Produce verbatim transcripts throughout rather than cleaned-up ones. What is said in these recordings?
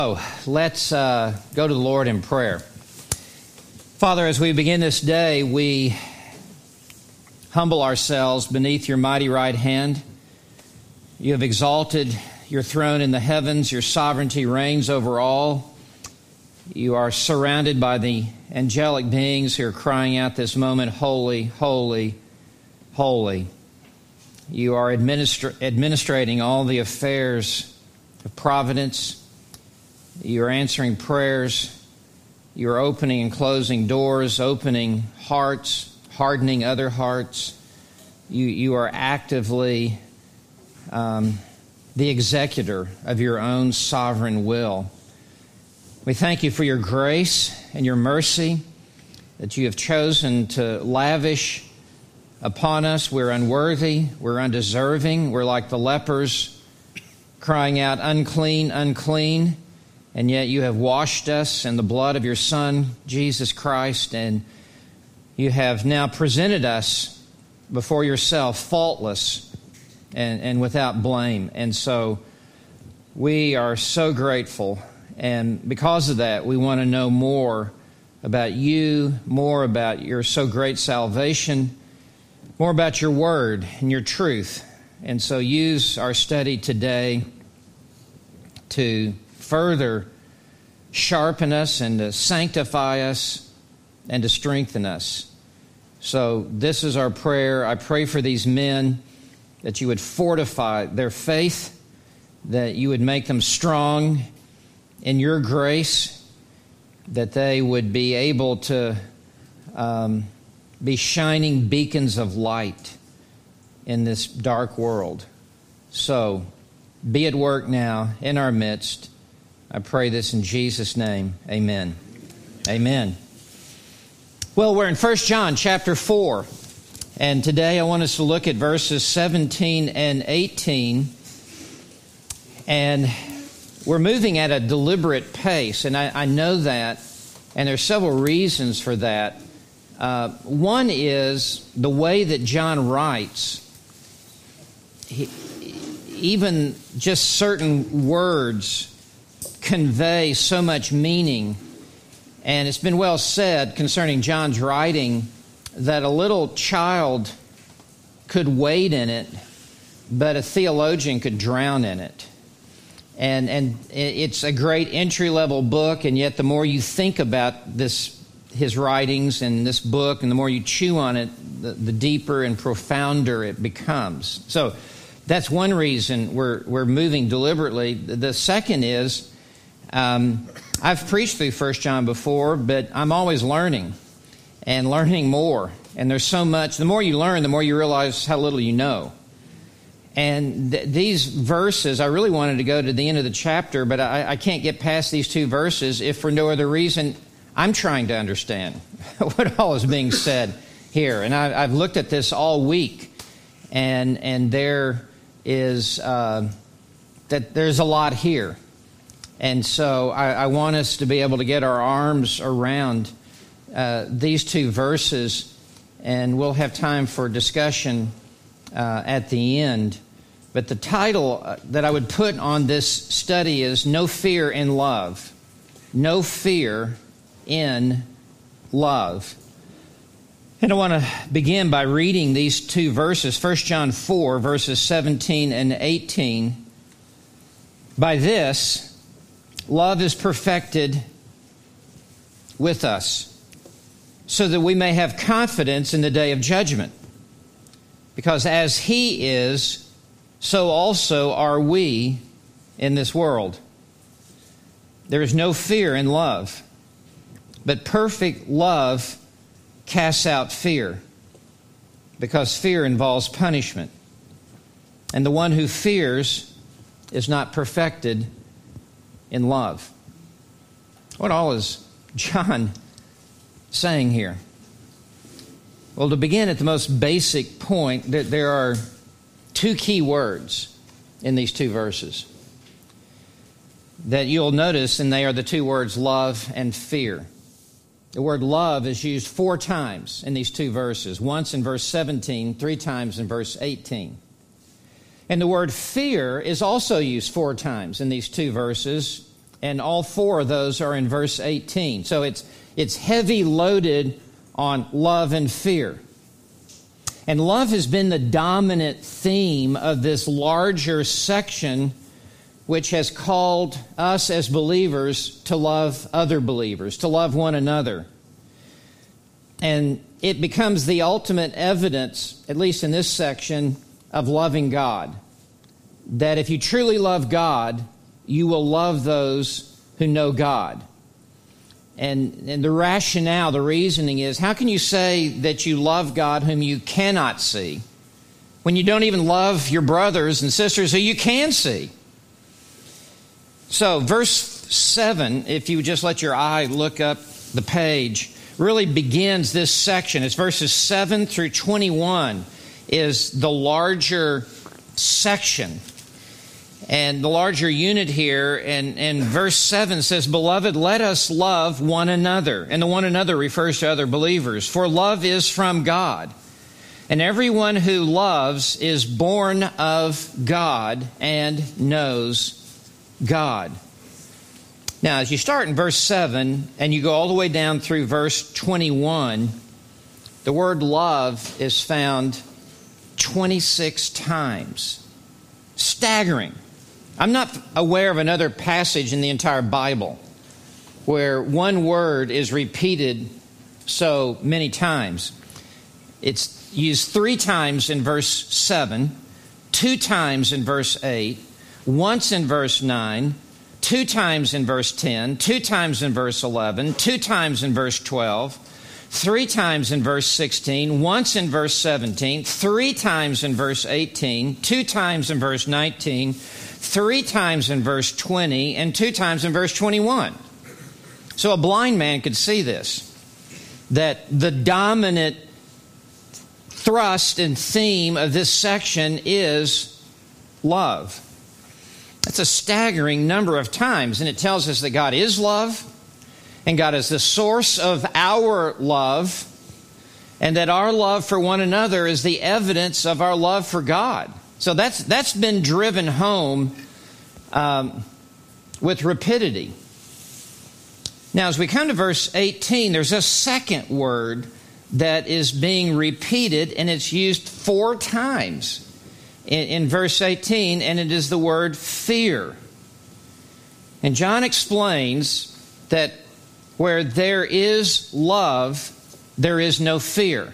So let's uh, go to the Lord in prayer. Father, as we begin this day, we humble ourselves beneath your mighty right hand. You have exalted your throne in the heavens. Your sovereignty reigns over all. You are surrounded by the angelic beings who are crying out this moment, holy, holy, holy. You are administra- administrating all the affairs of providence. You are answering prayers. You are opening and closing doors, opening hearts, hardening other hearts. You, you are actively um, the executor of your own sovereign will. We thank you for your grace and your mercy that you have chosen to lavish upon us. We're unworthy. We're undeserving. We're like the lepers crying out, unclean, unclean. And yet you have washed us in the blood of your Son, Jesus Christ, and you have now presented us before yourself faultless and, and without blame. And so we are so grateful. And because of that, we want to know more about you, more about your so great salvation, more about your word and your truth. And so use our study today to further sharpen us and to sanctify us and to strengthen us. So this is our prayer. I pray for these men that you would fortify their faith, that you would make them strong in your grace, that they would be able to um, be shining beacons of light in this dark world. So be at work now in our midst. I pray this in Jesus' name. Amen. Amen. Well, we're in First John chapter four, and today I want us to look at verses seventeen and eighteen. And we're moving at a deliberate pace, and I, I know that, and there's several reasons for that. Uh, one is the way that John writes. He, even just certain words convey so much meaning. And it's been well said concerning John's writing that a little child could wade in it, but a theologian could drown in it. And and it's a great entry-level book, and yet the more you think about this, his writings and this book, and the more you chew on it, the, the deeper and profounder it becomes. So that's one reason we're we're moving deliberately. The second is, Um, I've preached through First John before, but I'm always learning and learning more. And there's so much. The more you learn, the more you realize how little you know. And th- these verses, I really wanted to go to the end of the chapter, but I, I can't get past these two verses if for no other reason I'm trying to understand what all is being said here. And I, I've looked at this all week, and and there is uh, that there's a lot here. And so I, I want us to be able to get our arms around uh, these two verses, and we'll have time for discussion uh, at the end. But the title that I would put on this study is No Fear in Love. No Fear in Love. And I want to begin by reading these two verses, First John four, verses seventeen and eighteen. By this, love is perfected with us, so that we may have confidence in the day of judgment. Because as He is, so also are we in this world. There is no fear in love, but perfect love casts out fear, because fear involves punishment. And the one who fears is not perfected in love. What all is John saying here? Well, to begin at the most basic point, there are two key words in these two verses that you'll notice, and they are the two words love and fear. The word love is used four times in these two verses, once in verse seventeen, three times in verse eighteen. And the word fear is also used four times in these two verses, And all four of those are in verse eighteen. So it's it's heavy loaded on love and fear. And love has been the dominant theme of this larger section, which has called us as believers to love other believers, to love one another. And it becomes the ultimate evidence, at least in this section, of loving God. That if you truly love God, you will love those who know God. And, and the rationale, the reasoning is, how can you say that you love God whom you cannot see, when you don't even love your brothers and sisters who you can see? So verse seven, if you just let your eye look up the page, really begins this section. It's verses seven through twenty-one is the larger section. And the larger unit here, and, and verse seven says, "Beloved, let us love one another." And the one another refers to other believers. "For love is from God. And everyone who loves is born of God and knows God." Now, as you start in verse seven and you go all the way down through verse twenty-one, the word love is found twenty-six times. Staggering. I'm not aware of another passage in the entire Bible where one word is repeated so many times. It's used three times in verse seven, two times in verse eight, once in verse nine, two times in verse ten, two times in verse eleven, two times in verse twelve, three times in verse sixteen, once in verse seventeen, three times in verse eighteen, two times in verse nineteen, three times in verse twenty, and two times in verse twenty-one. So a blind man could see this, that the dominant thrust and theme of this section is love. That's a staggering number of times, and it tells us that God is love, and God is the source of our love, and that our love for one another is the evidence of our love for God. So that's that's been driven home um, with rapidity. Now, as we come to verse eighteen, there's a second word that is being repeated, and it's used four times in, in verse eighteen, and it is the word fear. And John explains that where there is love, there is no fear.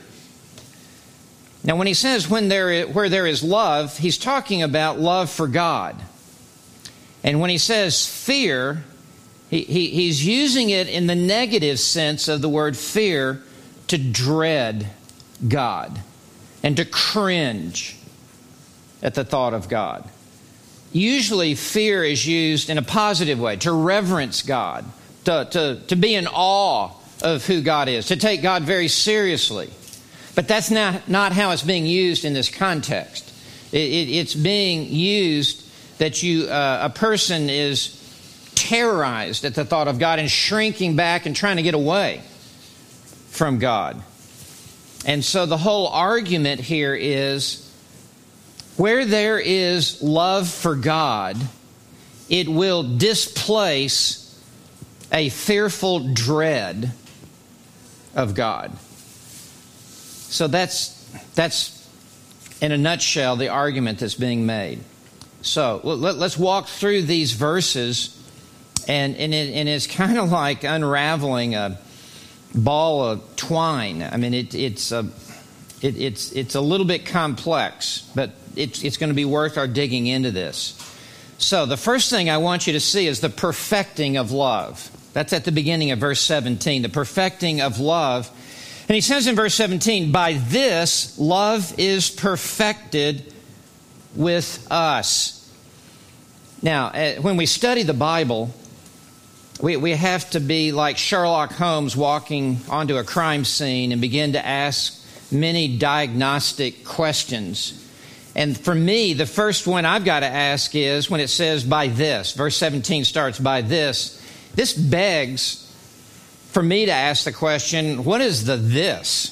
Now, when he says when there is, where there is love, he's talking about love for God. And when he says fear, he, he, he's using it in the negative sense of the word fear, to dread God and to cringe at the thought of God. Usually fear is used in a positive way, to reverence God, to, to, to be in awe of who God is, to take God very seriously. But that's not, not how it's being used in this context. It, it, it's being used that you uh, a person is terrorized at the thought of God and shrinking back and trying to get away from God. And so the whole argument here is, where there is love for God, it will displace a fearful dread of God. So that's, that's in a nutshell, the argument that's being made. So let, let's walk through these verses, and, and, it, and it's kind of like unraveling a ball of twine. I mean, it, it's, a, it, it's, it's a little bit complex, but it's, it's going to be worth our digging into this. So the first thing I want you to see is the perfecting of love. That's at the beginning of verse seventeen, the perfecting of love. And he says in verse seventeen, "By this love is perfected with us." Now, when we study the Bible, we, we have to be like Sherlock Holmes walking onto a crime scene and begin to ask many diagnostic questions. And for me, the first one I've got to ask is when it says "by this," verse seventeen starts "by this." This begs for me to ask the question, what is the this?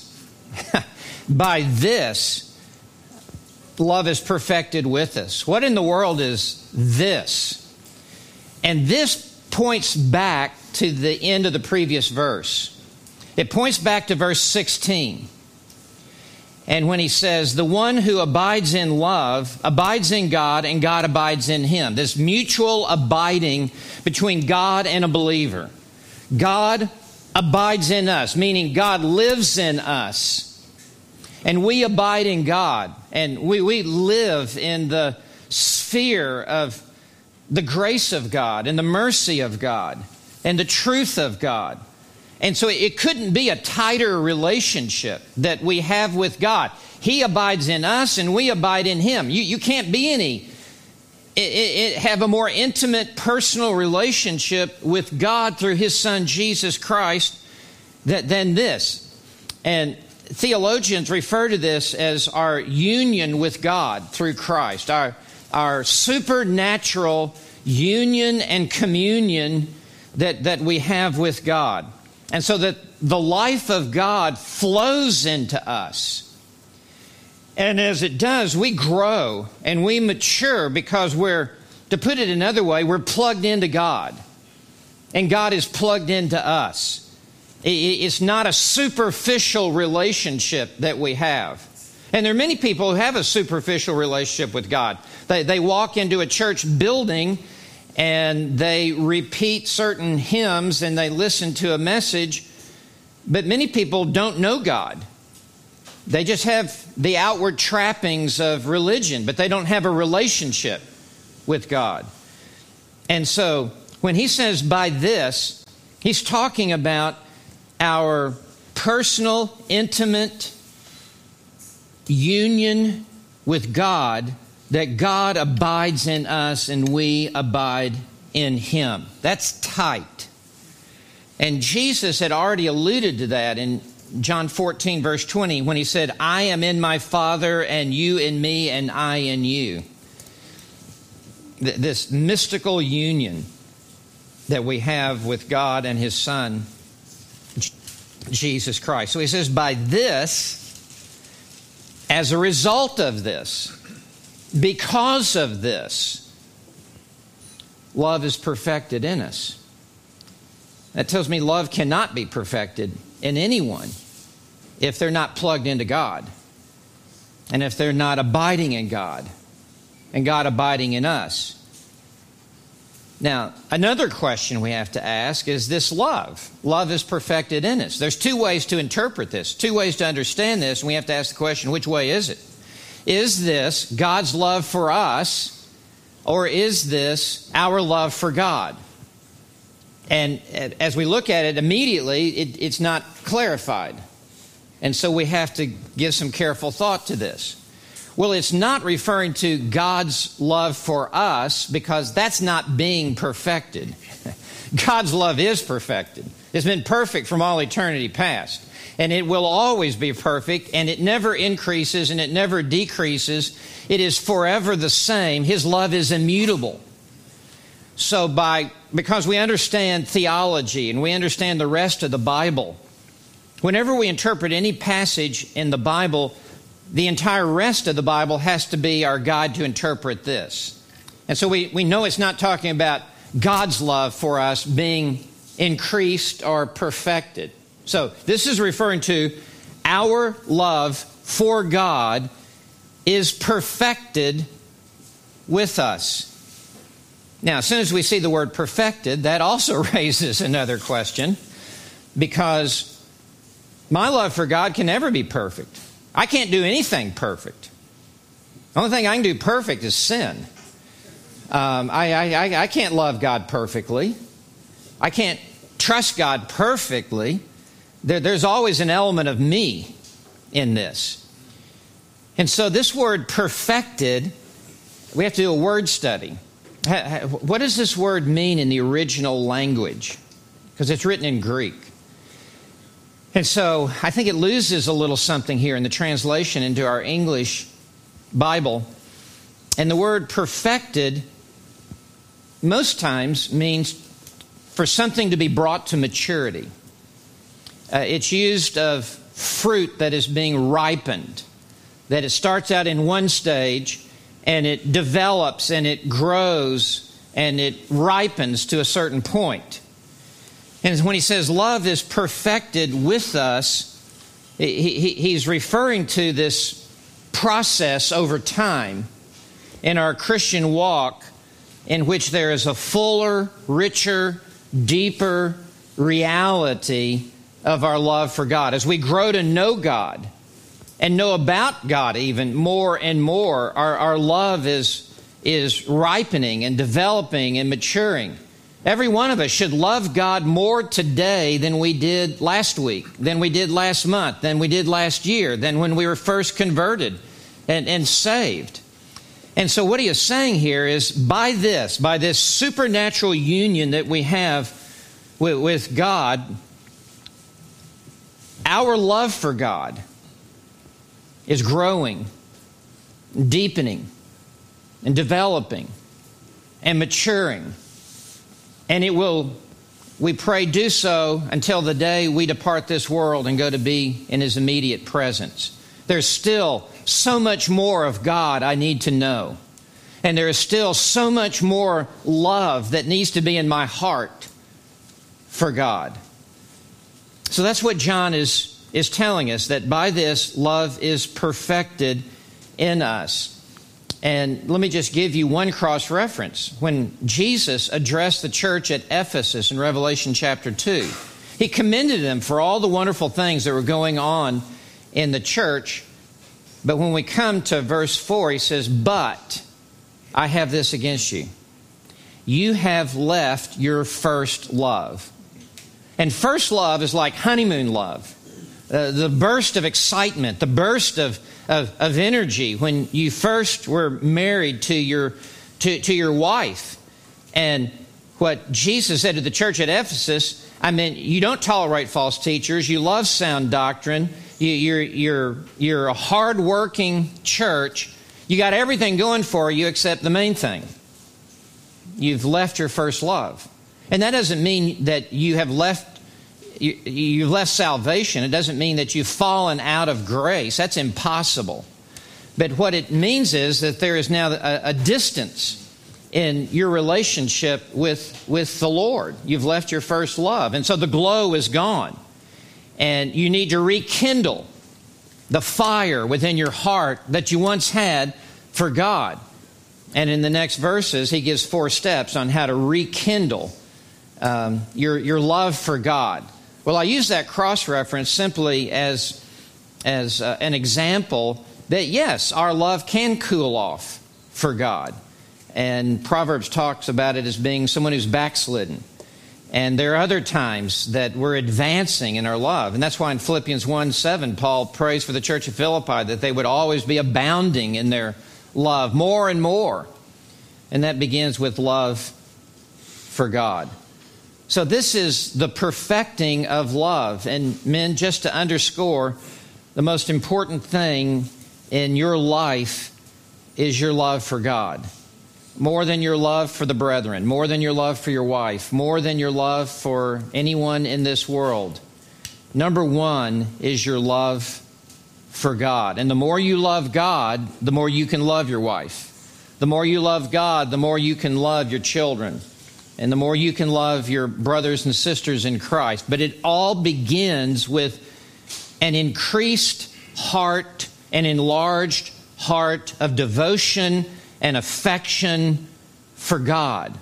By this, love is perfected with us. What in the world is this? And this points back to the end of the previous verse. It points back to verse sixteen. And when he says, the one who abides in love abides in God and God abides in him. This mutual abiding between God and a believer. God abides in us, meaning God lives in us. And we abide in God. And we, we live in the sphere of the grace of God and the mercy of God and the truth of God. And so it couldn't be a tighter relationship that we have with God. He abides in us and we abide in him. You, you can't be any, it, it, have a more intimate personal relationship with God through his son Jesus Christ that, than this. And theologians refer to this as our union with God through Christ, our, our supernatural union and communion that, that we have with God. And so that the life of God flows into us. And as it does, we grow and we mature because we're, to put it another way, we're plugged into God. And God is plugged into us. It's not a superficial relationship that we have. And there are many people who have a superficial relationship with God. They, they walk into a church building and they repeat certain hymns and they listen to a message, but many people don't know God. They just have the outward trappings of religion, but they don't have a relationship with God. And so when he says by this, he's talking about our personal, intimate union with God, that God abides in us and we abide in him. That's tight. And Jesus had already alluded to that in John fourteen, verse twenty, when he said, I am in my Father, and you in me, and I in you. This mystical union that we have with God and his Son, Jesus Christ. So he says, by this, as a result of this, because of this, love is perfected in us. That tells me love cannot be perfected in anyone if they're not plugged into God and if they're not abiding in God and God abiding in us. Now, another question we have to ask is this love. Love is perfected in us. There's two ways to interpret this, two ways to understand this, and we have to ask the question, which way is it? Is this God's love for us, or is this our love for God? And as we look at it immediately, it, it's not clarified. And so we have to give some careful thought to this. Well, it's not referring to God's love for us, because that's not being perfected. God's love is perfected. It's been perfect from all eternity past. And it will always be perfect, and it never increases and it never decreases. It is forever the same. His love is immutable. So by because we understand theology and we understand the rest of the Bible, whenever we interpret any passage in the Bible, the entire rest of the Bible has to be our guide to interpret this. And so we, we know it's not talking about God's love for us being increased or perfected. So this is referring to our love for God is perfected with us. Now, as soon as we see the word perfected, that also raises another question, because my love for God can never be perfect. I can't do anything perfect. The only thing I can do perfect is sin. Um, I, I, I can't love God perfectly. I can't trust God perfectly. There, there's always an element of me in this. And so this word perfected, we have to do a word study. What does this word mean in the original language? Because it's written in Greek. And so I think it loses a little something here in the translation into our English Bible. And the word perfected most times means for something to be brought to maturity. Uh, it's used of fruit that is being ripened, that it starts out in one stage and it develops and it grows and it ripens to a certain point. And when he says love is perfected with us, he, he, he's referring to this process over time in our Christian walk in which there is a fuller, richer, deeper reality of our love for God. As we grow to know God and know about God even more and more, our, our love is, is ripening and developing and maturing. Every one of us should love God more today than we did last week, than we did last month, than we did last year, than when we were first converted and, and saved. And so what he is saying here is by this, by this supernatural union that we have with, with God, our love for God is growing, deepening, and developing, and maturing. And it will, we pray, do so until the day we depart this world and go to be in His immediate presence. There's still so much more of God I need to know. And there is still so much more love that needs to be in my heart for God. So that's what John is, is telling us, that by this love is perfected in us. And let me just give you one cross-reference. When Jesus addressed the church at Ephesus in Revelation chapter two, He commended them for all the wonderful things that were going on in the church. But when we come to verse four, He says, "But I have this against you. You have left your first love." And first love is like honeymoon love. Uh, the burst of excitement, the burst of, of, of energy when you first were married to your, to, to your wife. And what Jesus said to the church at Ephesus, I mean, you don't tolerate false teachers. You love sound doctrine. You, you're, you're, you're a hard-working church. You got everything going for you except the main thing. You've left your first love. And that doesn't mean that you have left you, you've left salvation. It doesn't mean that you've fallen out of grace. That's impossible. But what it means is that there is now a, a distance in your relationship with, with the Lord. You've left your first love. And so the glow is gone. And you need to rekindle the fire within your heart that you once had for God. And in the next verses, he gives four steps on how to rekindle um, your, your love for God. Well, I use that cross-reference simply as, as uh, an example that, yes, our love can cool off for God. And Proverbs talks about it as being someone who's backslidden. And there are other times that we're advancing in our love. And that's why in Philippians one seven, Paul prays for the church of Philippi that they would always be abounding in their love, more and more. And that begins with love for God. So this is the perfecting of love. And men, just to underscore, the most important thing in your life is your love for God. More than your love for the brethren, more than your love for your wife, more than your love for anyone in this world. Number one is your love for God. And the more you love God, the more you can love your wife. The more you love God, the more you can love your children. And the more you can love your brothers and sisters in Christ. But it all begins with an increased heart, an enlarged heart of devotion and affection for God.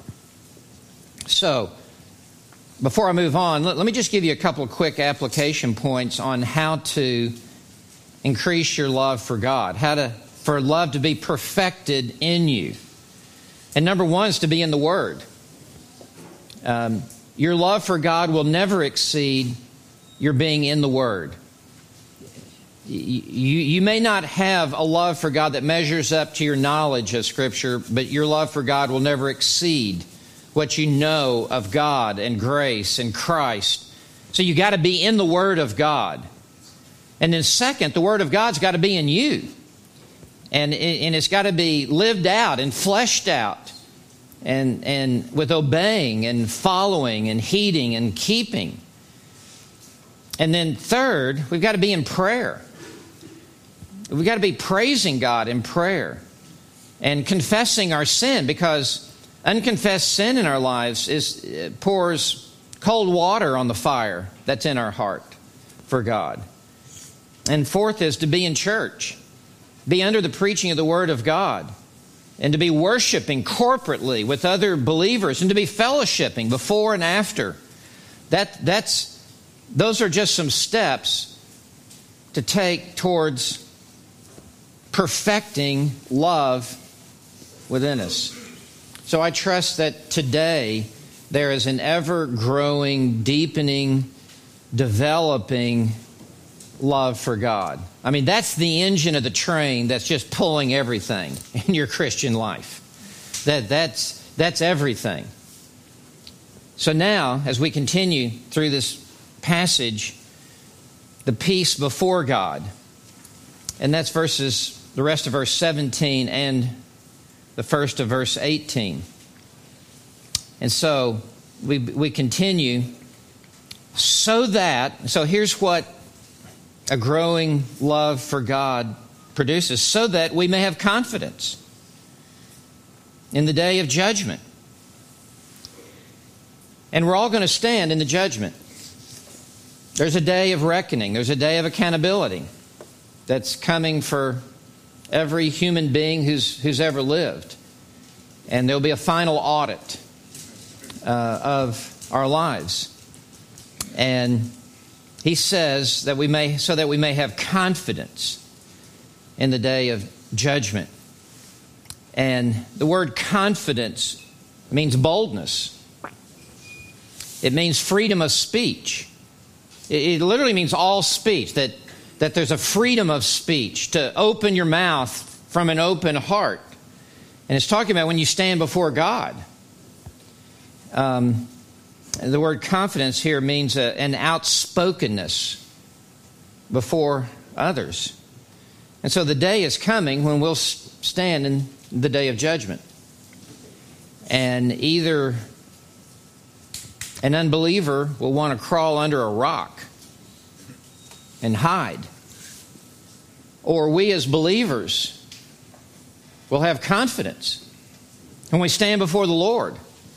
So, before I move on, let, let me just give you a couple of quick application points on how to increase your love for God, how to for love to be perfected in you. And number one is to be in the Word. Um, your love for God will never exceed your being in the Word. You, you may not have a love for God that measures up to your knowledge of Scripture, but your love for God will never exceed what you know of God and grace and Christ. So you got to be in the Word of God. And then second, the Word of God's got to be in you. And, and it's got to be lived out and fleshed out. And, and with obeying and following and heeding and keeping. And then third, we've got to be in prayer. We've got to be praising God in prayer and confessing our sin, because Unconfessed sin in our lives is it pours cold water on the fire that's in our heart for God. And fourth is to be in church, be under the preaching of the Word of God, and to be worshiping corporately with other believers, and to be fellowshipping before and after. That that's those are just some steps to take towards perfecting love within us. So I trust that today there is an ever-growing, deepening, developing love for God. I mean, that's the engine of the train that's just pulling everything in your Christian life. That that's that's everything. So now, as we continue through this passage, the peace before God, and that's verses the rest of verse seventeen and the first of verse eighteen. And so we we continue so that, so here's what a growing love for God produces, so that we may have confidence in the day of judgment. And we're all going to stand in the judgment. There's a day of reckoning. There's a day of accountability that's coming for every human being who's who's ever lived. And there'll be a final audit uh, of our lives. And he says that we may, so that we may have confidence in the day of judgment. And the word confidence means boldness. It means freedom of speech. It, it literally means all speech, that, that there's a freedom of speech to open your mouth from an open heart. And it's talking about when you stand before God. Um, the word confidence here means a, an outspokenness before others. And so the day is coming when we'll stand in the day of judgment. And either an unbeliever will want to crawl under a rock and hide, or we as believers will have confidence when we stand before the Lord.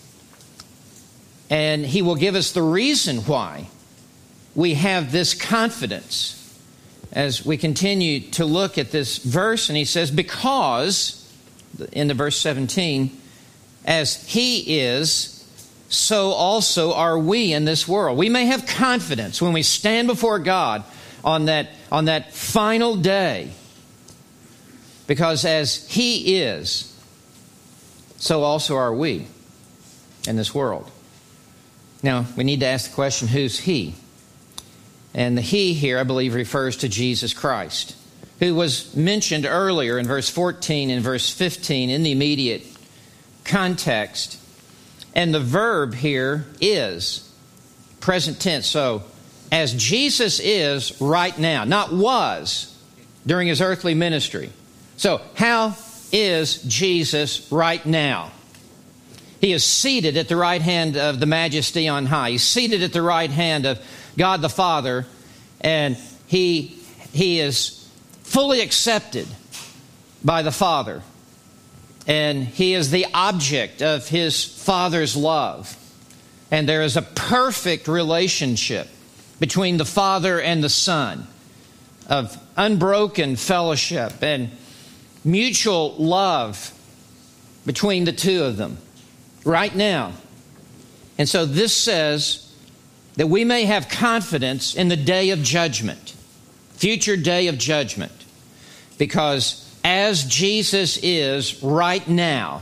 And He will give us the reason why we have this confidence as we continue to look at this verse. And he says, because, in the verse seventeen, as He is, so also are we in this world. We may have confidence when we stand before God on that, on that final day, because as He is, so also are we in this world. Now, we need to ask the question, who's He? And the He here, I believe, refers to Jesus Christ, who was mentioned earlier in verse fourteen and verse fifteen in the immediate context. And the verb here is present tense. So, as Jesus is right now, not was during His earthly ministry. So, how is Jesus right now? He is seated at the right hand of the Majesty on high. He's seated at the right hand of God the Father, and He, he is fully accepted by the Father. And He is the object of His Father's love. And there is a perfect relationship between the Father and the Son, of unbroken fellowship and mutual love between the two of them right now. And so this says that we may have confidence in the day of judgment, future day of judgment, because as Jesus is right now,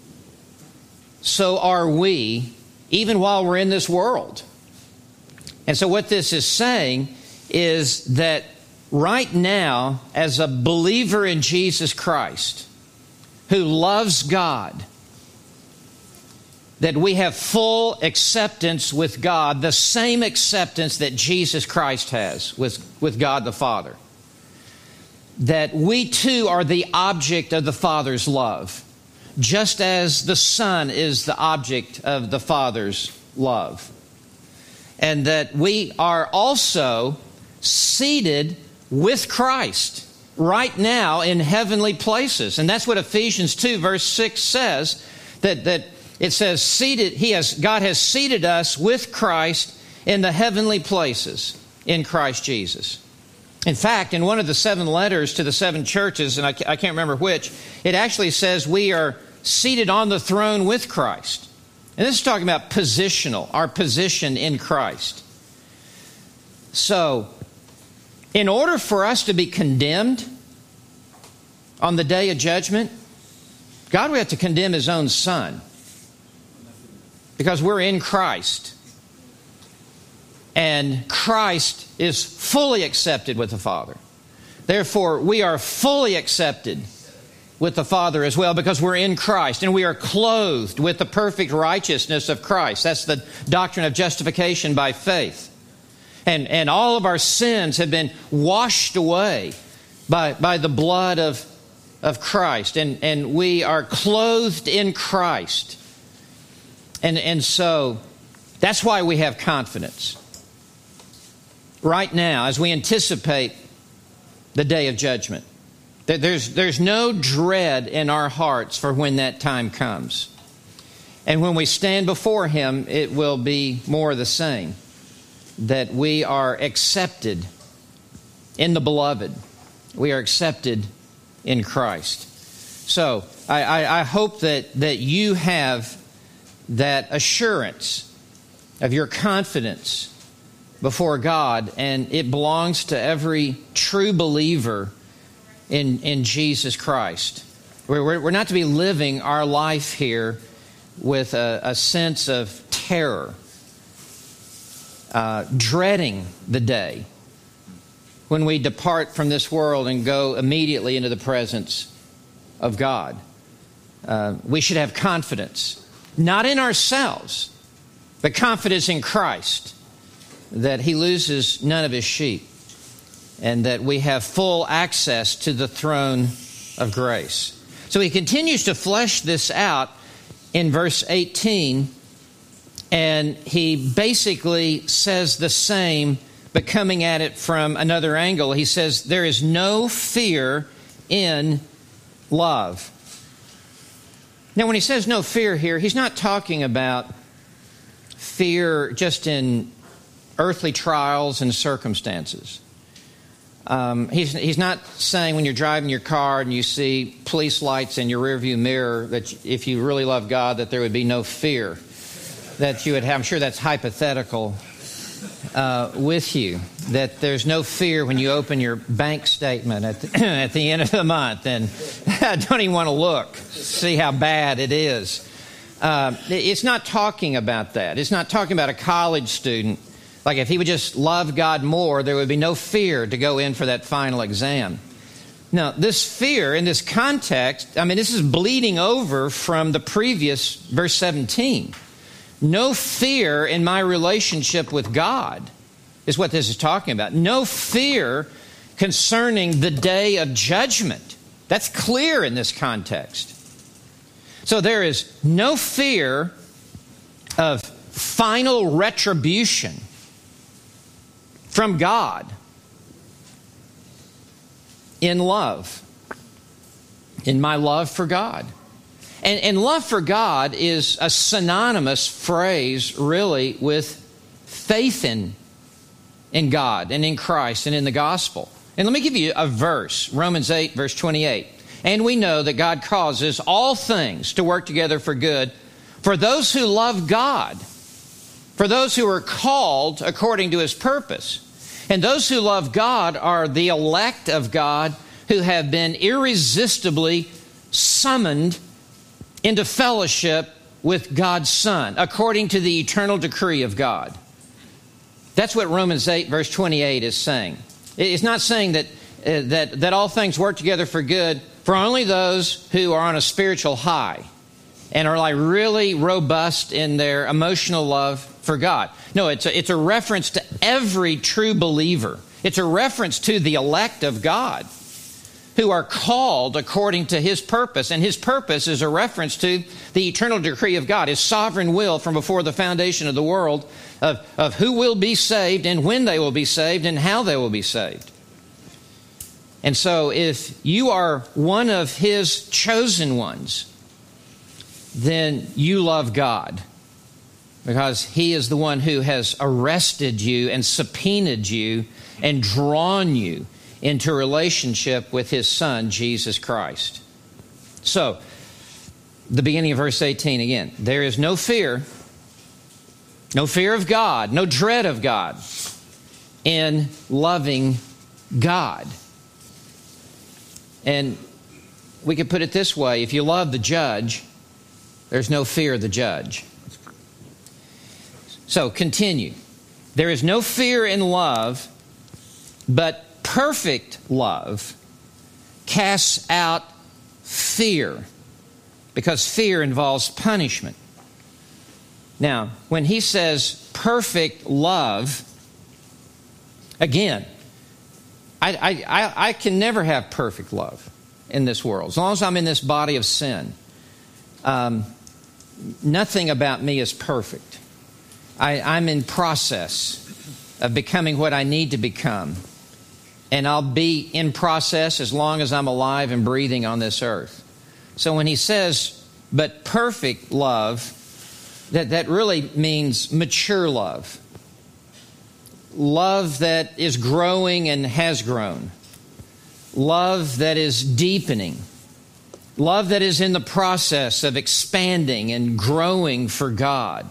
so are we, even while we're in this world. And so what this is saying is that right now, as a believer in Jesus Christ, who loves God, that we have full acceptance with God, the same acceptance that Jesus Christ has with, with God the Father. That we too are the object of the Father's love, just as the Son is the object of the Father's love. And that we are also seated with Christ right now in heavenly places. And that's what Ephesians two verse six says, that, that it says, seated, he has, God has seated us with Christ in the heavenly places in Christ Jesus. In fact, in one of the seven letters to the seven churches, and I can't remember which, it actually says we are seated on the throne with Christ. And this is talking about positional, our position in Christ. So, in order for us to be condemned on the day of judgment, God would have to condemn His own Son. Because we're in Christ. And Christ is fully accepted with the Father. Therefore, we are fully accepted with the Father as well because we're in Christ. And we are clothed with the perfect righteousness of Christ. That's the doctrine of justification by faith. And, and all of our sins have been washed away by, by the blood of, of Christ. And, and we are clothed in Christ. And, and so that's why we have confidence. Right now, as we anticipate the day of judgment, there's, there's no dread in our hearts for when that time comes. And when we stand before Him, it will be more of the same. That we are accepted in the Beloved. We are accepted in Christ. So, I, I, I hope that, that you have that assurance of your confidence before God, and it belongs to every true believer in, in Jesus Christ. We're, we're not to be living our life here with a, a sense of terror, uh, dreading the day when we depart from this world and go immediately into the presence of God. Uh, we should have confidence, not in ourselves, but confidence in Christ, that He loses none of His sheep, and that we have full access to the throne of grace. So he continues to flesh this out in verse eighteen, and he basically says the same, but coming at it from another angle. He says, there is no fear in love. Now, when he says no fear here, he's not talking about fear just in earthly trials and circumstances. Um, he's, he's not saying when you're driving your car and you see police lights in your rearview mirror that if you really love God that there would be no fear that you would have. I'm sure that's hypothetical uh, with you, that there's no fear when you open your bank statement at the, at the end of the month and I don't even want to look, see how bad it is. Uh, it's not talking about that. It's not talking about a college student. Like if he would just love God more, there would be no fear to go in for that final exam. Now, this fear in this context, I mean, this is bleeding over from the previous verse seventeen. No fear in my relationship with God is what this is talking about. No fear concerning the day of judgment. That's clear in this context. So there is no fear of final retribution from God in love, in my love for God. And, and love for God is a synonymous phrase, really, with faith in, in God and in Christ and in the gospel. And let me give you a verse, Romans eight, verse twenty-eight. And we know that God causes all things to work together for good for those who love God, for those who are called according to His purpose. And those who love God are the elect of God who have been irresistibly summoned into fellowship with God's Son, according to the eternal decree of God. That's what Romans eight, verse twenty-eight is saying. It's not saying that, uh, that, that all things work together for good for only those who are on a spiritual high and are like really robust in their emotional love for God. No, it's a, it's a reference to every true believer. It's a reference to the elect of God who are called according to His purpose. And His purpose is a reference to the eternal decree of God, His sovereign will from before the foundation of the world of, of who will be saved and when they will be saved and how they will be saved. And so if you are one of His chosen ones, then you love God, because He is the one who has arrested you and subpoenaed you and drawn you into a relationship with His Son, Jesus Christ. So, the beginning of verse eighteen again. There is no fear, no fear of God, no dread of God in loving God. And we could put it this way: if you love the judge, there's no fear of the judge. So, continue. There is no fear in love, but perfect love casts out fear, because fear involves punishment. Now, when he says perfect love, again, I, I, I can never have perfect love in this world. As long as I'm in this body of sin, um, nothing about me is perfect. I, I'm in process of becoming what I need to become. And I'll be in process as long as I'm alive and breathing on this earth. So when he says, but perfect love, that, that really means mature love. Love that is growing and has grown. Love that is deepening. Love that is in the process of expanding and growing for God.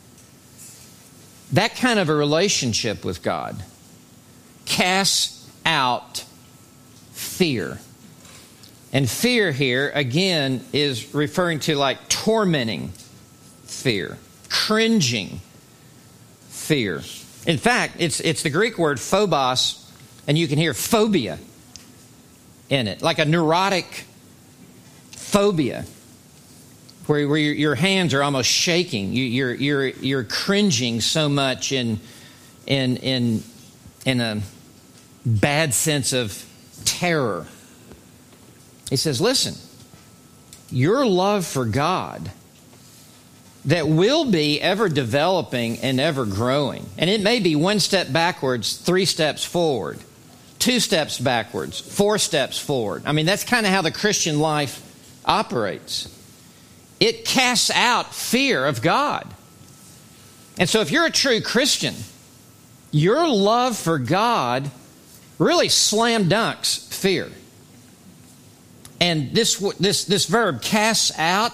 That kind of a relationship with God casts out fear. And fear here, again, is referring to like tormenting fear, cringing fear. In fact, it's it's the Greek word phobos, and you can hear phobia in it, like a neurotic phobia, where, where your, your hands are almost shaking. You, you're you're you're cringing so much in in in in a bad sense of terror. He says, listen, your love for God that will be ever developing and ever growing, and it may be one step backwards, three steps forward, two steps backwards, four steps forward. I mean, that's kind of how the Christian life operates. It casts out fear of God. And so if you're a true Christian, your love for God really slam dunks fear. And this this this verb, casts out,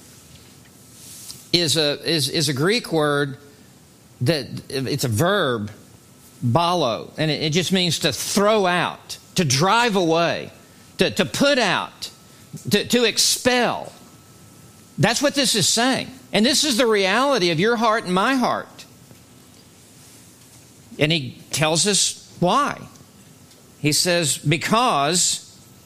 is a is is a Greek word that it's a verb, balo, and it, it just means to throw out, to drive away, to, to put out, to, to expel. That's what this is saying. And this is the reality of your heart and my heart. And he tells us why. He says, because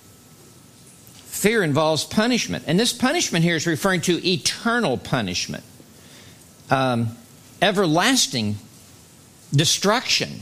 fear involves punishment. And this punishment here is referring to eternal punishment. Um, everlasting destruction.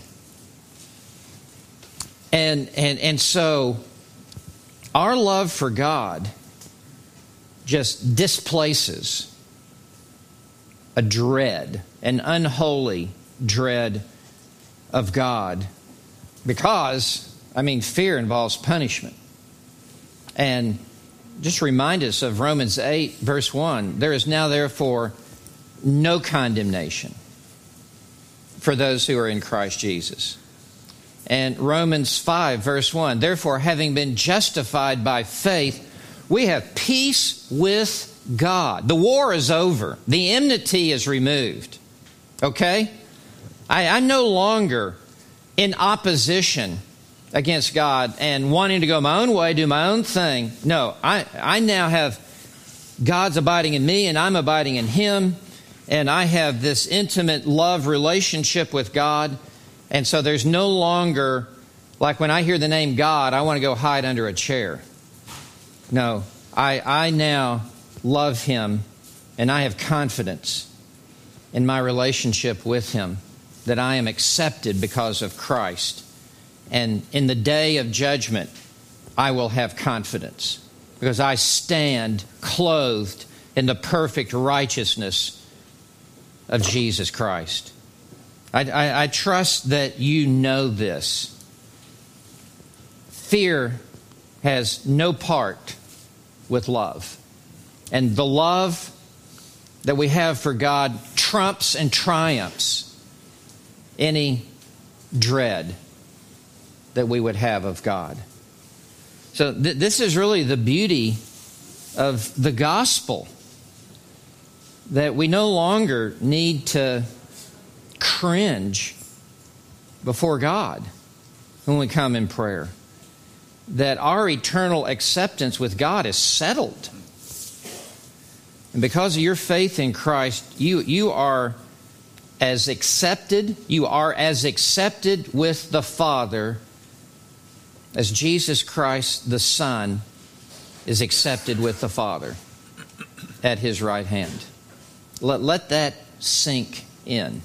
And, and, and so our love for God just displaces a dread, an unholy dread of God. Because, I mean, fear involves punishment. And just remind us of Romans eight, verse one. There is now, therefore, no condemnation for those who are in Christ Jesus. And Romans five, verse one. Therefore, having been justified by faith, we have peace with God. The war is over. The enmity is removed. Okay? I, I'm no longer in opposition against God and wanting to go my own way, do my own thing. No, I, I now have God's abiding in me and I'm abiding in Him. And I have this intimate love relationship with God. And so there's no longer, like when I hear the name God, I want to go hide under a chair. No, I, I now love Him and I have confidence in my relationship with Him that I am accepted because of Christ. And in the day of judgment, I will have confidence because I stand clothed in the perfect righteousness of Jesus Christ. I, I, I trust that you know this. Fear has no part with love. And the love that we have for God trumps and triumphs any dread that we would have of God. So th- this is really the beauty of the gospel, that we no longer need to cringe before God when we come in prayer. That our eternal acceptance with God is settled. And because of your faith in Christ, you, you are as accepted, you are as accepted with the Father as Jesus Christ, the Son, is accepted with the Father at His right hand. Let, let that sink in.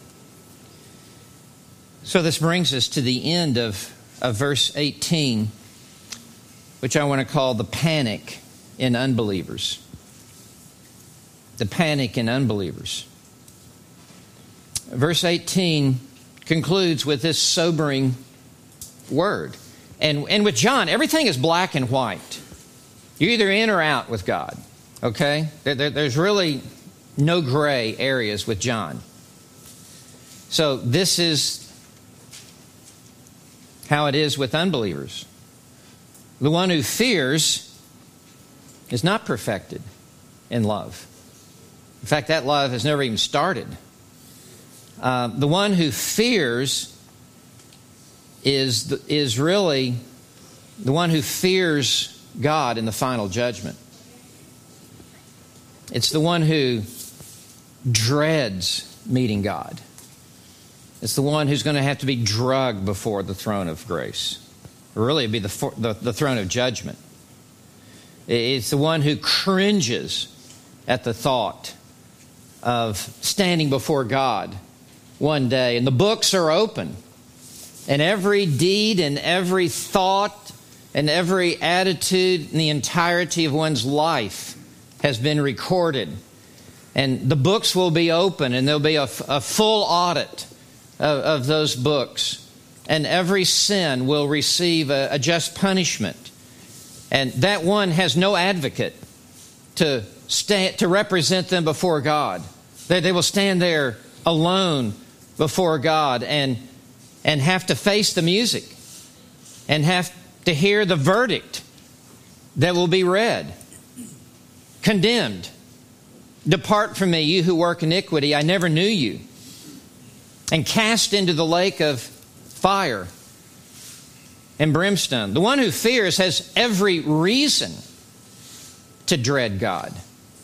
So this brings us to the end of, of verse eighteen, which I want to call the panic in unbelievers. The panic in unbelievers. Verse eighteen concludes with this sobering word. And, and with John, everything is black and white. You're either in or out with God. Okay? There, there, there's really no gray areas with John. So this is how it is with unbelievers. The one who fears is not perfected in love. In fact, that love has never even started. Uh, the one who fears is, the, is really the one who fears God in the final judgment. It's the one who dreads meeting God. It's the one who's going to have to be drugged before the throne of grace. Or really, it'd be the, the, the throne of judgment. It's the one who cringes at the thought of standing before God one day. And the books are open. And every deed and every thought and every attitude in the entirety of one's life has been recorded. And the books will be open, and there'll be a, a full audit of, of those books. And every sin will receive a, a just punishment. And that one has no advocate to stand, to represent them before God. They, they will stand there alone before God and, and have to face the music and have to hear the verdict that will be read. Condemned. Depart from me, you who work iniquity. I never knew you. And cast into the lake of fire and brimstone. The one who fears has every reason to dread God.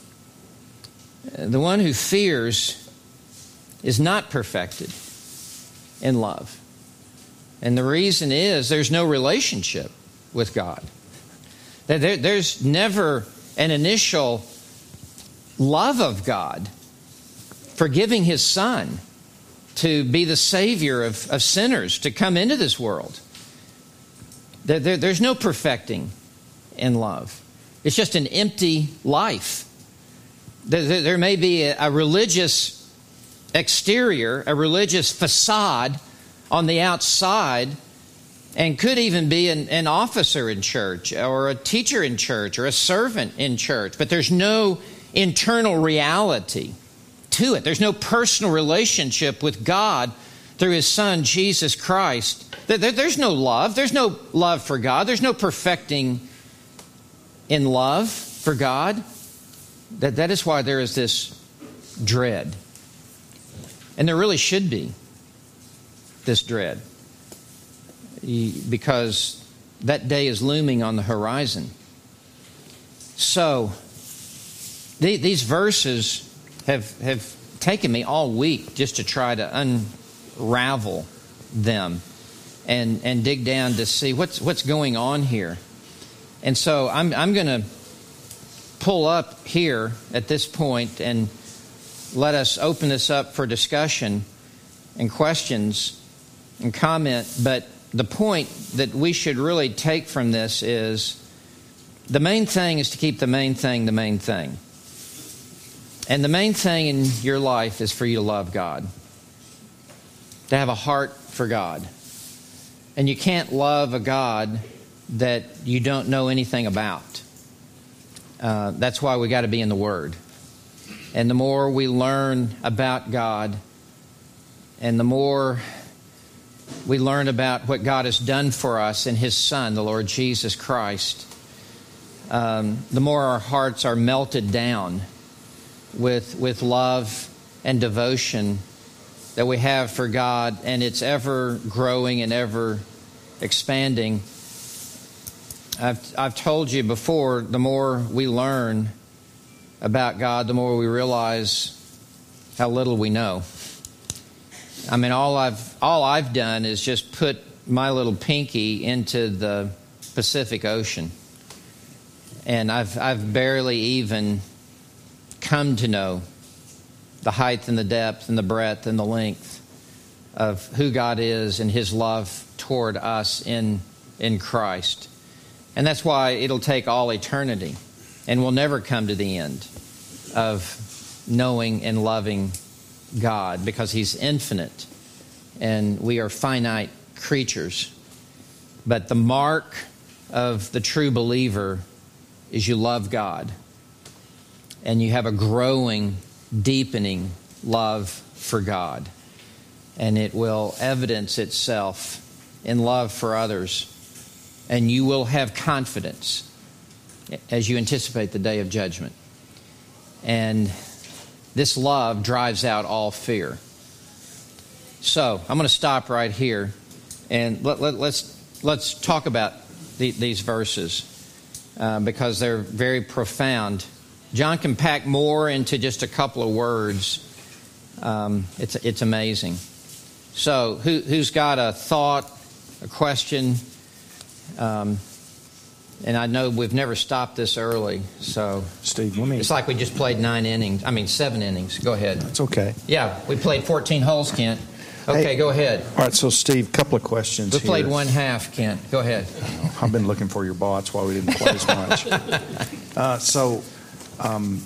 The one who fears is not perfected in love. And the reason is there's no relationship with God. There, there's never an initial love of God for giving His Son to be the Savior of, of sinners, to come into this world. There, there, there's no perfecting in love. It's just an empty life. There, there, there may be a, a religious exterior, a religious facade on the outside, and could even be an, an officer in church or a teacher in church or a servant in church. But there's no internal reality to it. There's no personal relationship with God through His Son, Jesus Christ. There, there, there's no love. There's no love for God. There's no perfecting in love for God. That, that is why there is this dread. And there really should be this dread, because that day is looming on the horizon. So, these verses have, have taken me all week just to try to unravel them and, and dig down to see what's what's going on here. And so I'm I'm going to pull up here at this point and let us open this up for discussion and questions and comment. But the point that we should really take from this is the main thing is to keep the main thing the main thing. And the main thing in your life is for you to love God, to have a heart for God. And you can't love a God that you don't know anything about. Uh, that's why we got to be in the Word. And the more we learn about God, and the more we learn about what God has done for us in His Son, the Lord Jesus Christ, um, the more our hearts are melted down with, with love and devotion that we have for God, and it's ever growing and ever expanding. I've, I've told you before, the more we learn about God, the more we realize how little we know. I mean, all I've all I've done is just put my little pinky into the Pacific Ocean, and I've I've barely even come to know the height and the depth and the breadth and the length of who God is and His love toward us in in Christ. And that's why it'll take all eternity, and we'll never come to the end of knowing and loving God, because He's infinite and we are finite creatures. But the mark of the true believer is you love God, and you have a growing, deepening love for God, and it will evidence itself in love for others, and you will have confidence as you anticipate the day of judgment. And this love drives out all fear. So I'm going to stop right here, and let, let, let's let's talk about the, these verses uh, because they're very profound. John can pack more into just a couple of words. Um, it's it's amazing. So who, who's got a thought, a question? Um, And I know we've never stopped this early, so Steve, let me. It's like we just played nine innings. I mean, seven innings. Go ahead. That's okay. Yeah, we played fourteen holes, Kent. Okay, Hey, go ahead. All right, so Steve, a couple of questions We here. played one half, Kent. Go ahead. I've been looking for your ball. That's why we didn't play as much. uh, so, um,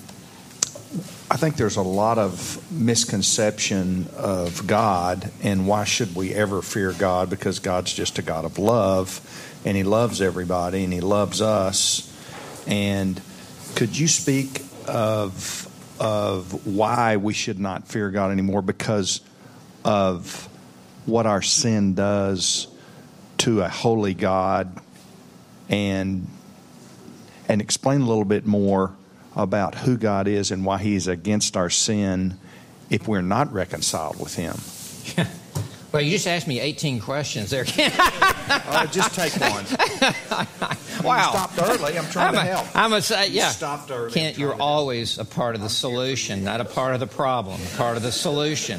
I think there's a lot of misconception of God, and why should we ever fear God? Because God's just a God of love, and He loves everybody, and He loves us. And could you speak of of why we should not fear God anymore? Because of what our sin does to a holy God, and and explain a little bit more about who God is and why He is against our sin if we're not reconciled with Him. Well, you just asked me eighteen questions there. Oh, just take one. Wow. You stopped early. I'm trying I'm to a, help. I'm a, say, yeah. You stopped early. Kent, you're always a part of the solution, not a part of the problem, a part of the solution.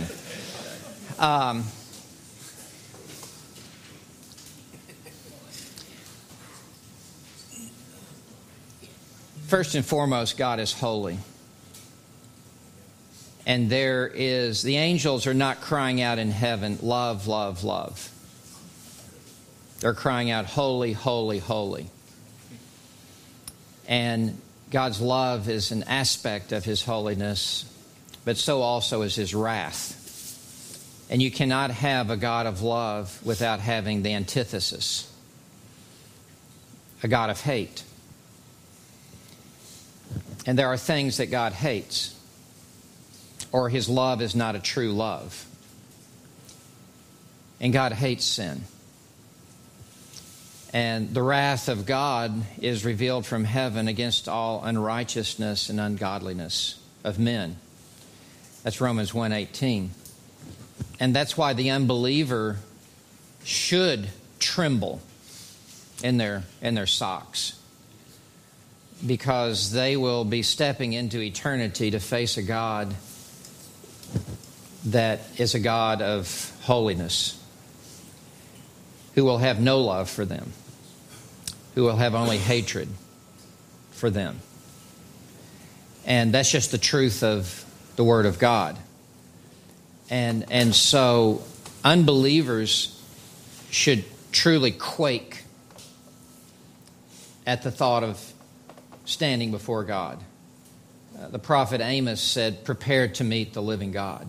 Um, first and foremost, God is holy. And there is, the angels are not crying out in heaven, love, love, love. They're crying out, holy, holy, holy. And God's love is an aspect of His holiness, but so also is His wrath. And you cannot have a God of love without having the antithesis, a God of hate. And there are things that God hates, or His love is not a true love. And God hates sin. And the wrath of God is revealed from heaven against all unrighteousness and ungodliness of men. That's Romans one eighteen. And that's why the unbeliever should tremble in their in their socks, because they will be stepping into eternity to face a God that is a God of holiness, who will have no love for them, who will have only hatred for them. And that's just the truth of the Word of God. And and so unbelievers should truly quake at the thought of standing before God. Uh, the prophet Amos said, "Prepare to meet the living God."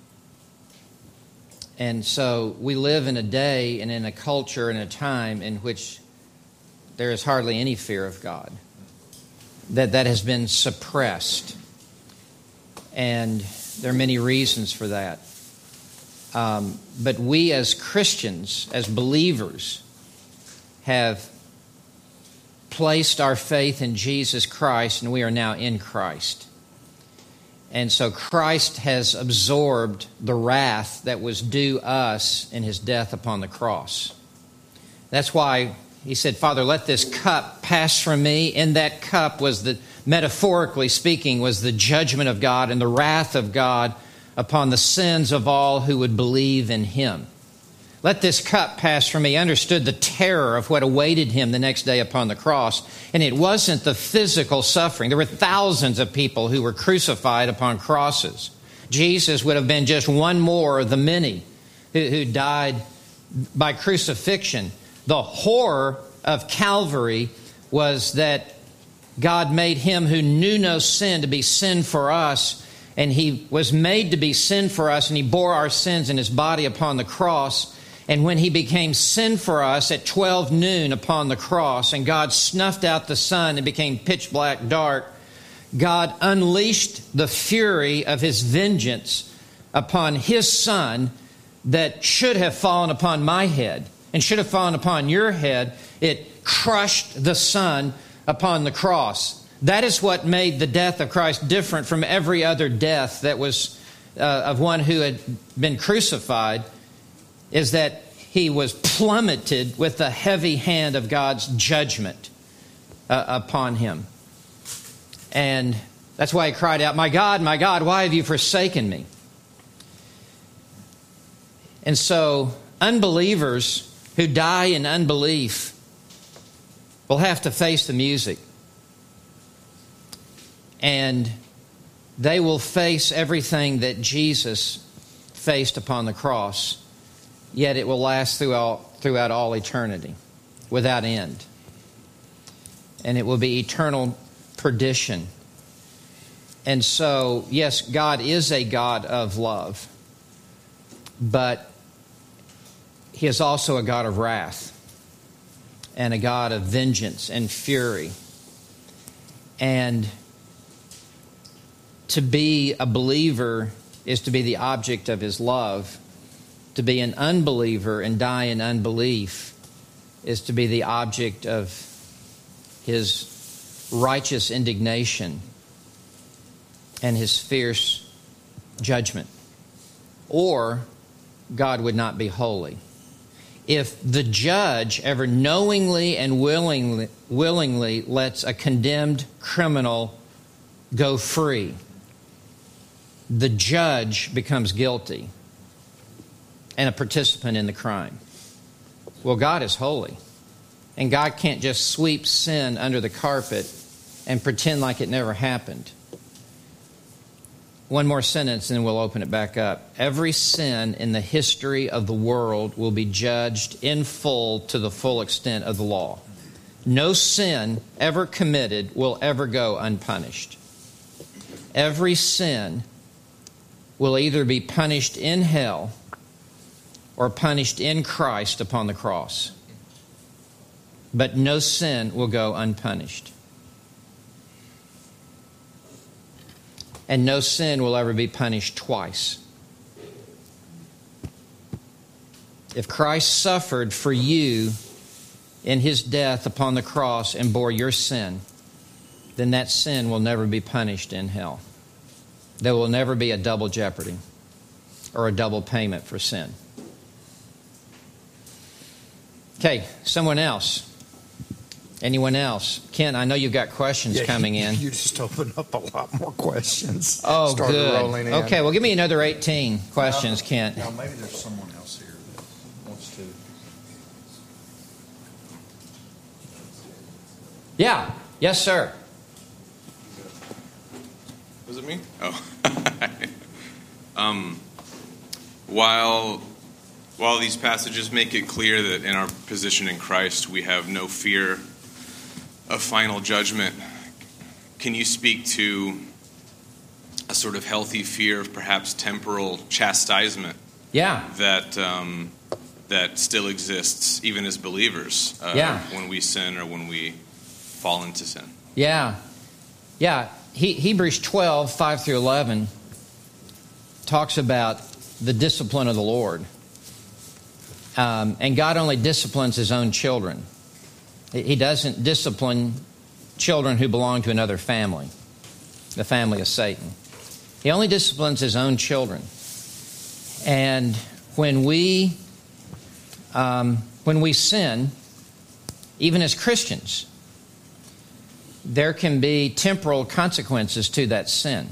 And so we live in a day and in a culture and a time in which there is hardly any fear of God. That that has been suppressed. And there are many reasons for that. Um, but we as Christians, as believers, have placed our faith in Jesus Christ, and we are now in Christ. And so Christ has absorbed the wrath that was due us in his death upon the cross. That's why he said, Father, let this cup pass from me. In that cup was the, metaphorically speaking, was the judgment of God and the wrath of God upon the sins of all who would believe in him. Let this cup pass from me. He understood the terror of what awaited him the next day upon the cross. And it wasn't the physical suffering. There were thousands of people who were crucified upon crosses. Jesus would have been just one more of the many who, who died by crucifixion. The horror of Calvary was that God made him who knew no sin to be sin for us. And he was made to be sin for us, and he bore our sins in his body upon the cross. And when he became sin for us at twelve noon upon the cross, and God snuffed out the sun and became pitch black dark, God unleashed the fury of his vengeance upon his Son that should have fallen upon my head and should have fallen upon your head. It crushed the Son upon the cross. That is what made the death of Christ different from every other death that was uh, of one who had been crucified, is that he was plummeted with the heavy hand of God's judgment uh, upon him. And that's why he cried out, my God, my God, why have you forsaken me? And so unbelievers who die in unbelief will have to face the music. And they will face everything that Jesus faced upon the cross, yet it will last throughout, throughout all eternity, without end. And it will be eternal perdition. And so, yes, God is a God of love, but he is also a God of wrath and a God of vengeance and fury. And to be a believer is to be the object of his love. To be an unbeliever and die in unbelief is to be the object of his righteous indignation and his fierce judgment. Or God would not be holy. If the judge ever knowingly and willingly, willingly lets a condemned criminal go free, the judge becomes guilty and a participant in the crime. Well, God is holy, and God can't just sweep sin under the carpet and pretend like it never happened. One more sentence and then we'll open it back up. Every sin in the history of the world will be judged in full to the full extent of the law. No sin ever committed will ever go unpunished. Every sin will either be punished in hell or punished in Christ upon the cross. But no sin will go unpunished. And no sin will ever be punished twice. If Christ suffered for you in his death upon the cross and bore your sin, then that sin will never be punished in hell. There will never be a double jeopardy or a double payment for sin. Okay, someone else. Anyone else? Ken, I know you've got questions yeah, coming in. You just opened up a lot more questions. Oh, Started good. Rolling in. Okay, well, give me another eighteen questions, now, Kent. Now, maybe there's someone else here that wants to. Yeah. Yes, sir. Was it me? Oh. um, while while these passages make it clear that in our position in Christ we have no fear of final judgment, can you speak to a sort of healthy fear of perhaps temporal chastisement? Yeah. That um, that still exists even as believers uh, yeah. when we sin or when we fall into sin. Yeah. Yeah. He, Hebrews twelve, five through eleven talks about the discipline of the Lord. Um, and God only disciplines his own children. He doesn't discipline children who belong to another family, the family of Satan. He only disciplines his own children. And when we um, when we sin, even as Christians, there can be temporal consequences to that sin.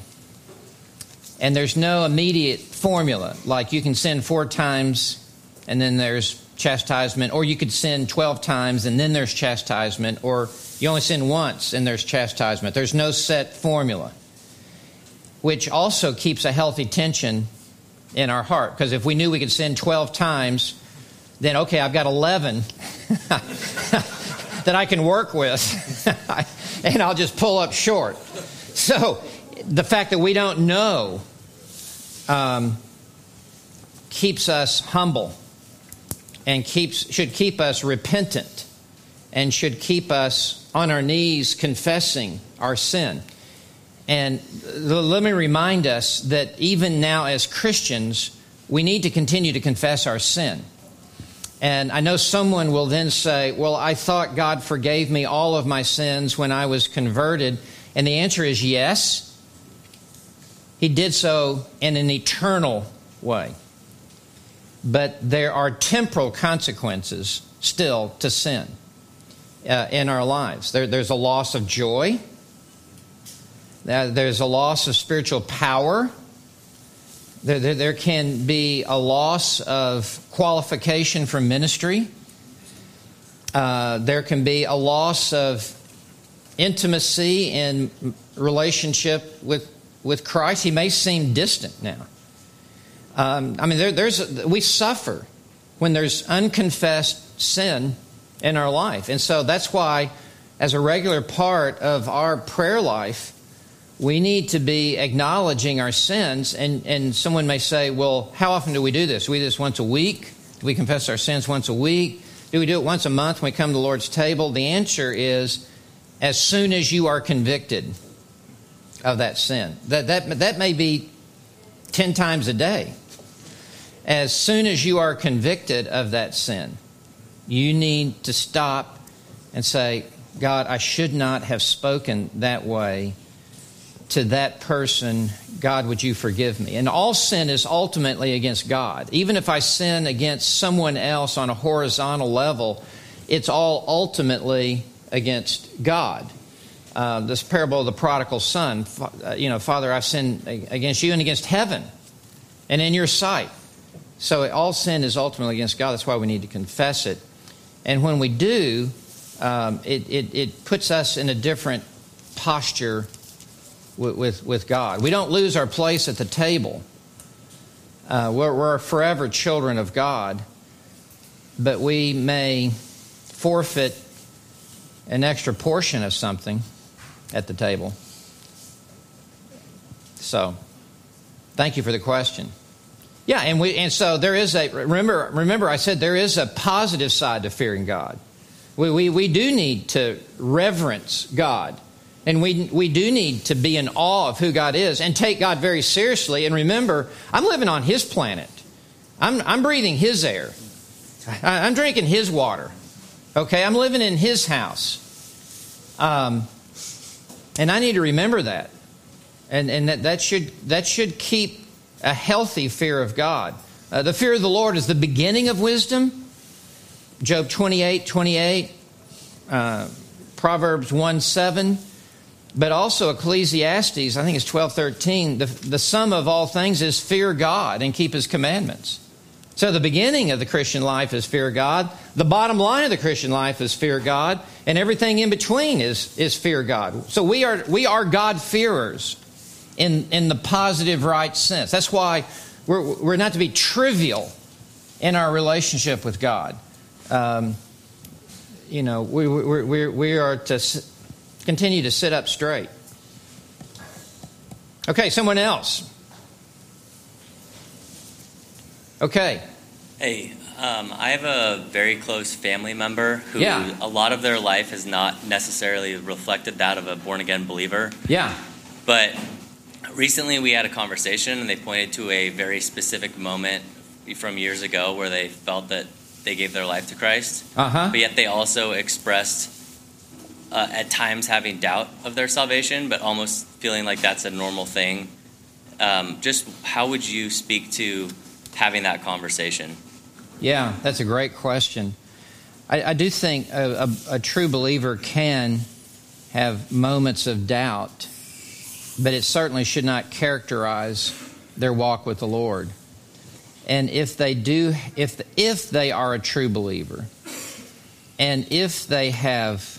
And there's no immediate formula, like you can sin four times and then there's chastisement, or you could sin twelve times and then there's chastisement, or you only sin once and there's chastisement. There's no set formula, which also keeps a healthy tension in our heart. Because if we knew we could sin twelve times, then okay, I've got eleven that I can work with, and I'll just pull up short. So the fact that we don't know um, keeps us humble, and keeps should keep us repentant, and should keep us on our knees confessing our sin. And let me remind us that even now as Christians, we need to continue to confess our sin. And I know someone will then say, well, I thought God forgave me all of my sins when I was converted. And the answer is yes. He did so in an eternal way. But there are temporal consequences still to sin uh, in our lives. There, there's a loss of joy. There's a loss of spiritual power. There, there, there can be a loss of qualification for ministry. Uh, there can be a loss of intimacy in relationship with, with Christ. He may seem distant now. Um, I mean, there, there's a, we suffer when there's unconfessed sin in our life. And so that's why, as a regular part of our prayer life, we need to be acknowledging our sins. And, and someone may say, well, how often do we do this? Do we do this once a week? Do we confess our sins once a week? Do we do it once a month when we come to the Lord's table? The answer is, as soon as you are convicted of that sin. That, that, that may be ten times a day. As soon as you are convicted of that sin, you need to stop and say, God, I should not have spoken that way to that person. God, would you forgive me? And all sin is ultimately against God. Even if I sin against someone else on a horizontal level, it's all ultimately against God. Uh, this parable of the prodigal son, uh, you know, Father, I've sinned against you and against heaven and in your sight. So all sin is ultimately against God. That's why we need to confess it. And when we do, um, it, it, it puts us in a different posture with, with, with God. We don't lose our place at the table. Uh, we're, we're forever children of God, but we may forfeit an extra portion of something at the table. So, thank you for the question. Yeah, and we and so there is a remember remember I said there is a positive side to fearing God. We we, we do need to reverence God. And we we do need to be in awe of who God is and take God very seriously. And remember, I'm living on His planet. I'm I'm breathing His air. I'm drinking His water. Okay, I'm living in His house. Um, and I need to remember that. And and that, that should that should keep a healthy fear of God. Uh, the fear of the Lord is the beginning of wisdom. Job twenty-eight twenty-eight, uh, Proverbs one seven. But also Ecclesiastes, I think it's twelve thirteen, the, the sum of all things is fear God and keep His commandments. So the beginning of the Christian life is fear God. The bottom line of the Christian life is fear God. And everything in between is, is fear God. So we are we are God-fearers in, in the positive, right sense. That's why we're, we're not to be trivial in our relationship with God. Um, you know, we, we, we, we are to continue to sit up straight. Okay, someone else. Okay. Hey, um, I have a very close family member who yeah. a lot of their life has not necessarily reflected that of a born-again believer. Yeah. But recently we had a conversation, and they pointed to a very specific moment from years ago where they felt that they gave their life to Christ, Uh-huh. but yet they also expressed uh, at times having doubt of their salvation, but almost feeling like that's a normal thing. Um, just how would you speak to having that conversation? Yeah, that's a great question. I, I do think a, a, a true believer can have moments of doubt, but it certainly should not characterize their walk with the Lord. And if they do, if if they are a true believer, and if they have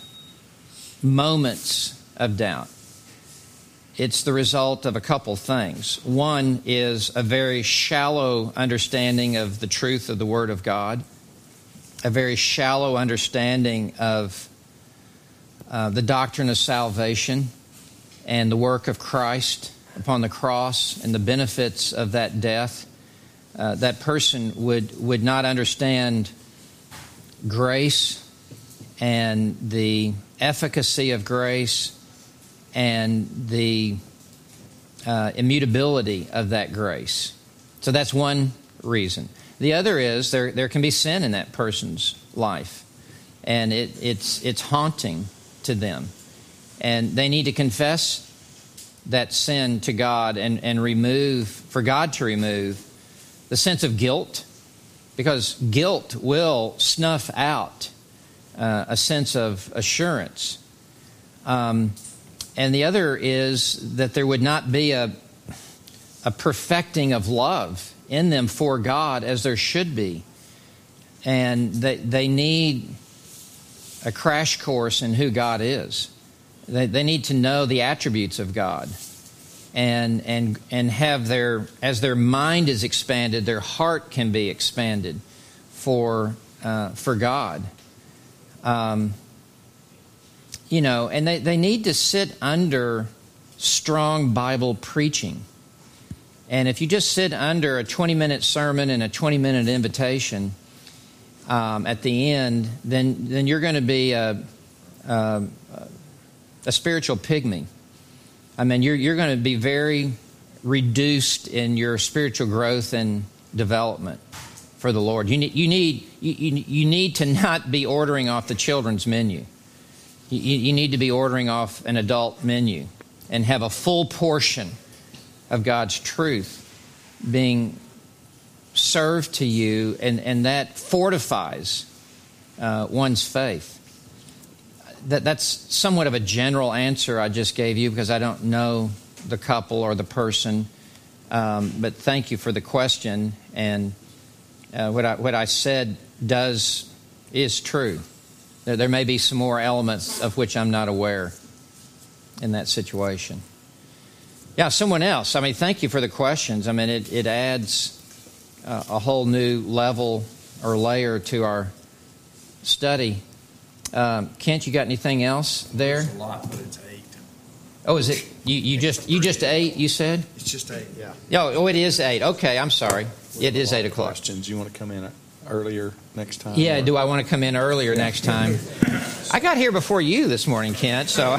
moments of doubt, it's the result of a couple things. One is a very shallow understanding of the truth of the Word of God, a very shallow understanding of uh, the doctrine of salvation and the work of Christ upon the cross and the benefits of that death. Uh, that person would, would not understand grace and the efficacy of grace and the uh, immutability of that grace. So that's one reason. The other is there there can be sin in that person's life, and it, it's it's haunting to them, and they need to confess that sin to God and, and remove, for God to remove the sense of guilt, because guilt will snuff out uh, a sense of assurance. Um, And the other is that there would not be a, a perfecting of love in them for God as there should be. And they, they need a crash course in who God is. They, they need to know the attributes of God. And, and, and have their, as their mind is expanded, their heart can be expanded for, uh, for God. Um You know, and they, they need to sit under strong Bible preaching. And if you just sit under a twenty-minute sermon and a twenty-minute invitation um, at the end, then then you're going to be a, a, a spiritual pygmy. I mean, you're you're going to be very reduced in your spiritual growth and development for the Lord. You need you need you, you need to not be ordering off the children's menu. You, you need to be ordering off an adult menu and have a full portion of God's truth being served to you, and, and that fortifies uh, one's faith. That, that's somewhat of a general answer I just gave you because I don't know the couple or the person, um, but thank you for the question. And uh, what I, what I said does is true. There, there may be some more elements of which I'm not aware in that situation. Yeah, someone else. I mean, thank you for the questions. I mean, it, it adds uh, a whole new level or layer to our study. Um, Kent, you got anything else there? It's a lot, but it's eight. Oh, is it? You, you just you just eight? You said? It's just eight, yeah. Oh, oh, it is eight. Okay, I'm sorry. It is eight o'clock. Questions? You want to come in earlier next time? Yeah. or? Do I want to come in earlier next time? I got here before you this morning, Kent. So.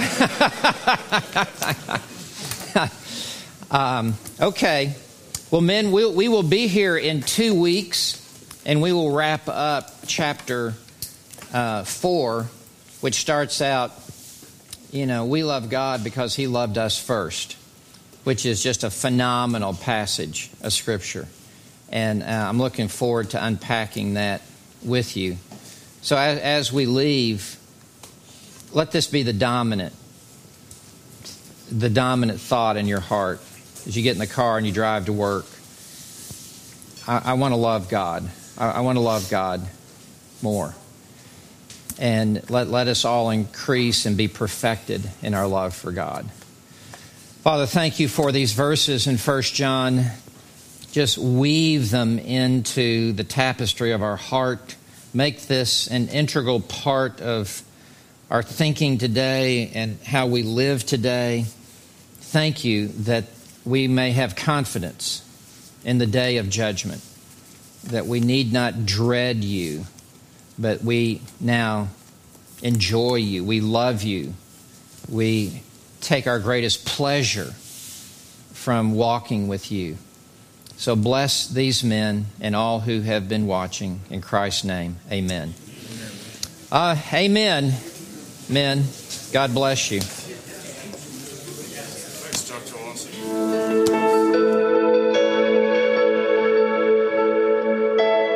um, okay. Well, men, we'll, we will be here in two weeks, and we will wrap up chapter uh, four, which starts out, you know, we love God because He loved us first, which is just a phenomenal passage of Scripture. And uh, I'm looking forward to unpacking that with you. So as, as we leave, let this be the dominant, the dominant thought in your heart as you get in the car and you drive to work. I, I want to love God. I, I want to love God more. And let, let us all increase and be perfected in our love for God. Father, thank you for these verses in First John. Just weave them into the tapestry of our heart. Make this an integral part of our thinking today and how we live today. Thank you that we may have confidence in the day of judgment, that we need not dread you, but we now enjoy you. We love you. We take our greatest pleasure from walking with you. So bless these men and all who have been watching. In Christ's name, amen. Uh, amen, men. God bless you. Thanks, Doctor Lawson.